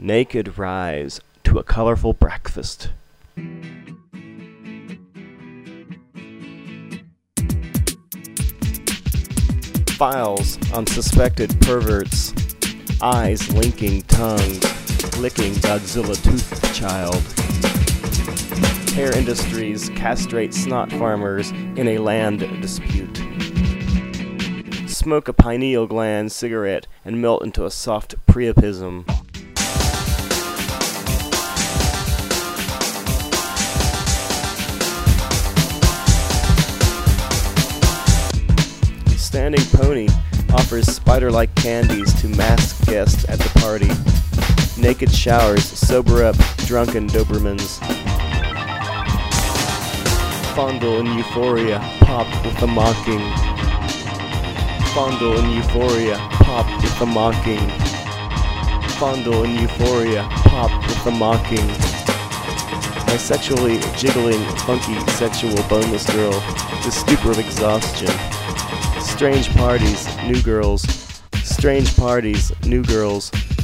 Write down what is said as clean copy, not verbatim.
Naked rise to a colorful breakfast. Files on suspected perverts. Eyes linking tongues, licking Godzilla toothed child. Hair industries castrate snot farmers in a land dispute. Smoke a pineal gland cigarette and melt into a soft priapism. Standing pony offers spider-like candies to masked guests at the party. Naked showers sober up drunken Dobermans. Fondle in euphoria, pop with the mocking. Fondle in euphoria, pop with the mocking. Fondle in euphoria, pop with the mocking. My sexually jiggling, funky, sexual boneless girl, the stupor of exhaustion. Strange parties, new girls. Strange parties, new girls.